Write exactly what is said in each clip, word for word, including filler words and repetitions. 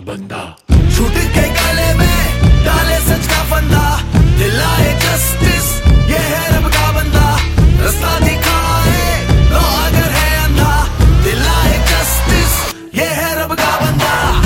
बंदा। छूट के गले में डाले सच का फंदा, दिलाए जस्टिस ये है रब का बंदा। रास्ता दिखाए लो अगर है अंधा, दिलाए जस्टिस ये है रब का बंदा।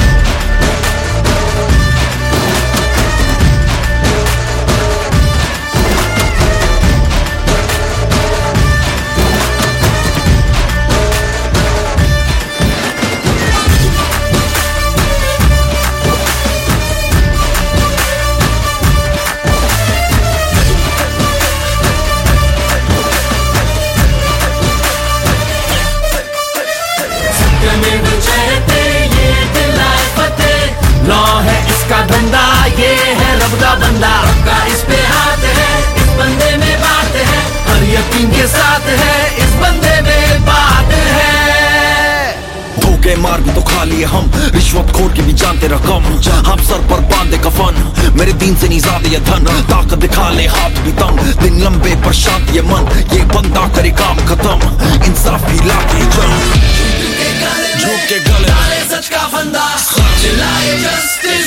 लॉ है इसका धंधा, ये है रब का बंदा। का इस पे हाथ है, इस बंदे में बात है, हर यकीन के साथ है, इस बंदे में बात है। धोखे मार भी तो खा लिए हम, रिश्वत खोर के भी जानते रकम। हम सर पर बांधे कफन, मेरे दीन से नहीं ज्यादा ये धन। ताकत दिखा ले हाथ भी तंग, दिन लंबे पर शांत ये मन। ये बंदा करे काम खत्म, इंसाफ भी लाके जंग। झूठ के गले में डाले सच का फंदा, चिल्लाए जस्टिस